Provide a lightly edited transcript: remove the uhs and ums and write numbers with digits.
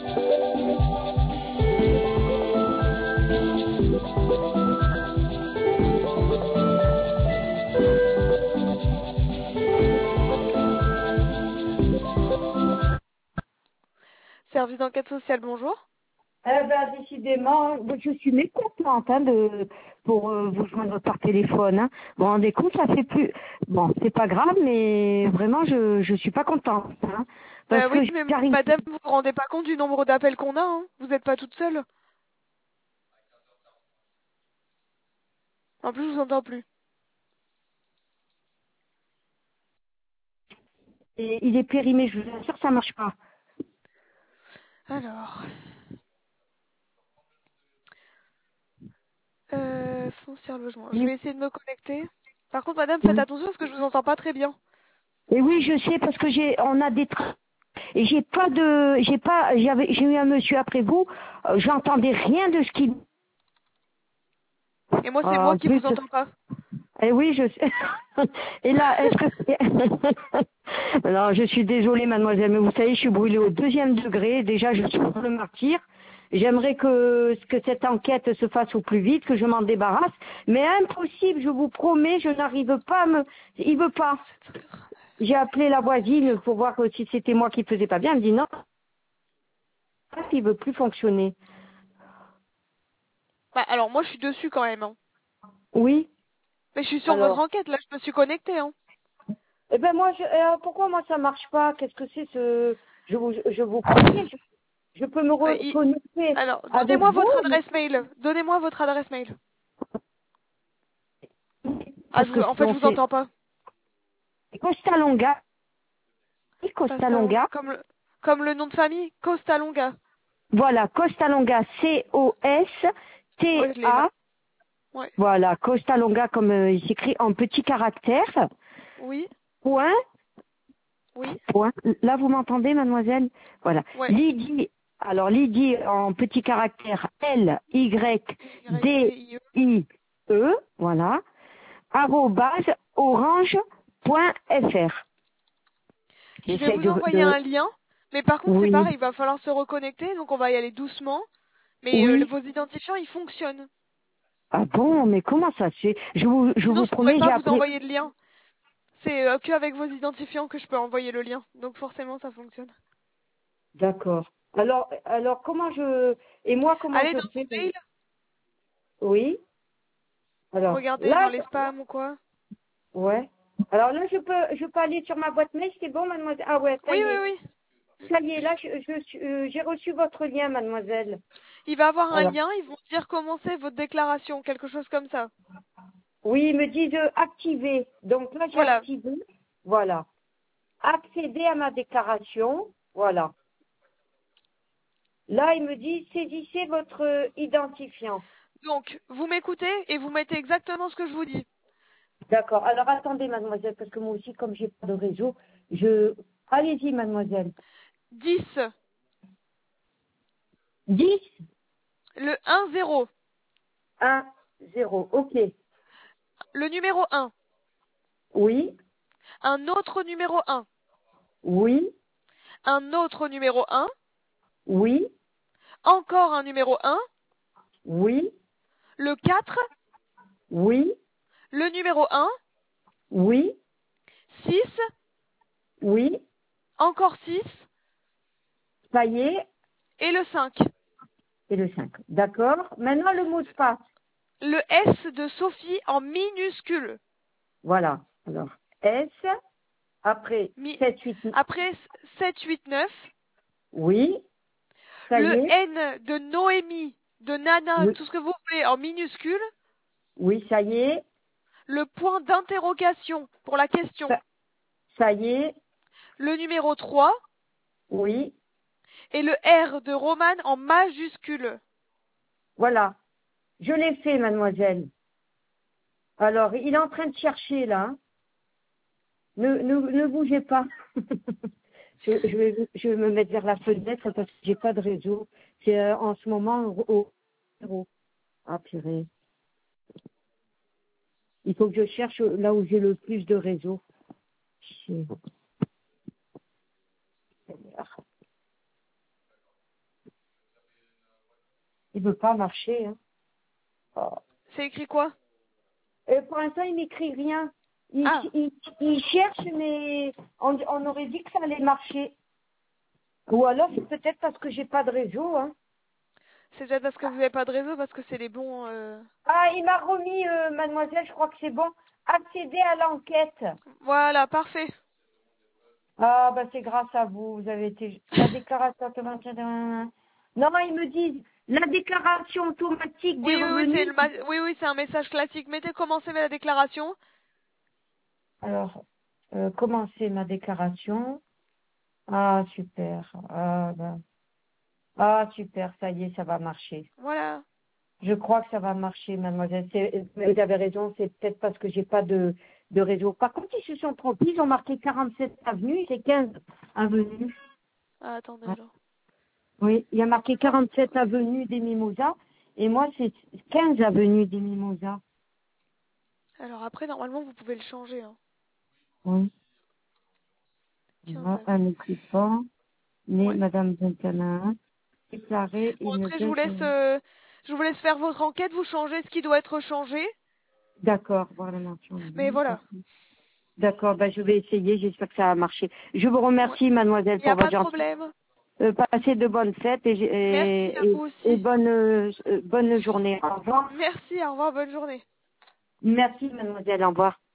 Service d'enquête sociale, bonjour. Décidément, je suis mécontente pour vous joindre par téléphone. Hein. Vous vous rendez compte, ça fait plus... Bon, c'est pas grave, mais vraiment, je suis pas contente. Hein, parce que Oui, mais j'arrive... madame, vous vous rendez pas compte du nombre d'appels qu'on a, hein. Vous n'êtes pas toute seule. En plus, je vous entends plus. Il est périmé, je vous assure, ça marche pas. Alors, foncière logement. Je vais essayer de me connecter. Par contre, madame, faites Oui. attention parce que je vous entends pas très bien. Et oui, je sais, parce que on a des trains. Et j'ai eu un monsieur après vous, j'entendais rien de ce qu'il... Et moi, c'est moi qui Plus... vous entends pas. Eh oui, je sais. Et là, est-ce que... Non, je suis désolée, mademoiselle, mais vous savez, je suis brûlée au 2e degré. Déjà, je suis pour le martyr. J'aimerais que cette enquête se fasse au plus vite, que je m'en débarrasse. Mais impossible, je vous promets, je n'arrive pas à me... Il veut pas. J'ai appelé la voisine pour voir si c'était moi qui faisais pas bien. Elle me dit non, il veut plus fonctionner. Bah, alors, moi, je suis dessus quand même, hein. Oui. Mais je suis sur votre Alors. enquête, là, je me suis connectée, hein. Eh ben moi, pourquoi moi ça marche pas? Qu'est-ce que c'est ce... Je vous promets, je peux me Euh, il- reconnecter Alors, avec donnez-moi vous. votre adresse mail. Donnez-moi votre adresse mail. Ah, Parce que en fait, je sinon vous c'est entends pas. Costa Longa. Oui, Costa Costa Longa. Longa. Comme le nom de famille, Costa Longa. Voilà, Costa Longa, Ouais, je l'ai là. C-O-S-T-A. Ouais. Voilà, Costa Longa comme il s'écrit en petits caractères. Oui. Point. Oui. Point. Là, vous m'entendez, mademoiselle? Voilà. Ouais. Lydie. Alors, Lydie en petits caractères Y-D-I-E. L-Y-D-I-E. Voilà. Arrobase orange.fr. Je vais J'essaie vous envoyer un lien. Mais par contre, c'est Oui, pareil, il va falloir se reconnecter, donc on va y aller doucement. Mais oui. vos identifiants, ils fonctionnent. Ah bon, mais comment ça se fait? Je Sinon, vous je pourrais promets, pas j'ai vous appelé. envoyer de lien. C'est que avec vos identifiants que je peux envoyer le lien. Donc forcément, ça fonctionne. D'accord. Alors comment je... Et moi, comment Allez je dans fais? vos mails, Oui. Alors, regardez dans là, les spams ou quoi. ouais. Alors là, je peux aller sur ma boîte mail, c'est bon, mademoiselle? Ah ouais, ça Oui, y oui, est. oui. Ça y est, là, j'ai reçu votre lien, mademoiselle. Il va avoir un Alors, lien, ils vont dire commencer votre déclaration, quelque chose comme ça. oui, ils me disent activer. Donc là, j'ai Voilà. activé. Voilà. Accéder à ma déclaration. Voilà. Là, il me dit saisissez votre identifiant. Donc, vous m'écoutez et vous mettez exactement ce que je vous dis. D'accord. Alors, attendez, mademoiselle, parce que moi aussi, comme j'ai pas de réseau, allez-y, mademoiselle. 10, 10, le 1, 0, 1, 0. OK. le numéro 1, Oui, un autre numéro 1, oui, un autre numéro 1, oui, encore un numéro 1, oui, le 4, oui, le numéro 1, oui, 6, oui. encore 6 Ça y est. et le 5. Et le 5. D'accord. Maintenant, le mot de passe. Le S de Sophie en minuscule. Voilà. Alors, S, après Mi- 7, 8, Après 7, 8, 9. oui, ça Le y est. N de Noémie, de Nana, Oui, tout ce que vous voulez en minuscule. oui, ça y est. Le point d'interrogation pour la question. Ça, ça y est. Le numéro 3. Oui, Et le R de Romane en majuscule. voilà. Je l'ai fait, mademoiselle. Alors, il est en train de chercher, là. Hein. Ne bougez pas. Je vais me mettre vers la fenêtre parce que j'ai pas de réseau. C'est en ce moment au zéro. Ah, purée. Il faut que je cherche là où j'ai le plus de réseau. C'est- Il veut pas marcher. Hein. Oh. C'est écrit quoi? Pour l'instant, il m'écrit rien. Ah, Il cherche, mais on aurait dit que ça allait marcher. Ou alors, c'est peut-être parce que j'ai pas de réseau. Hein. c'est peut-être parce que vous n'avez pas de réseau, parce que c'est les bons... Ah, il m'a remis, mademoiselle, je crois que c'est bon. Accéder à l'enquête. Voilà, parfait. Ah, bah c'est grâce à vous. Vous avez été... La déclaration automatique... Non, ils me disent, la déclaration automatique des Oui, oui, oui, c'est revenus. oui, oui, c'est un message classique. Mettez commencer la déclaration. Alors, commencer ma déclaration. Ah, super. Ah, super, ça y est, ça va marcher. Voilà. Je crois que ça va marcher, mademoiselle. Vous avez raison, c'est peut-être parce que j'ai pas de réseau. Par contre, ils se sont trompés, ils ont marqué 47 avenues, c'est 15 avenues. Ah, attendez Ouais. alors. Oui, il y a marqué 47 avenues des Mimosas, et moi, c'est 15 avenues des Mimosas. Alors après, normalement, vous pouvez le changer. Hein. Oui. 15 Voilà, un avenues. occupant, né Ouais. Madame Bentana, déclaré Bon, une après, baisse. je vous laisse faire votre enquête. Vous changez ce qui doit être changé. D'accord, voir la mention. Mais Oui, voilà. d'accord. D'accord, ben je vais essayer, j'espère que ça va marcher. Je vous Ouais. remercie, mademoiselle, Il n'y a pour pas votre de gentillesse. problème. Passez de bonnes fêtes Merci à vous et aussi. bonne journée. Au revoir. Merci, au revoir, bonne journée. Merci, mademoiselle. Au revoir.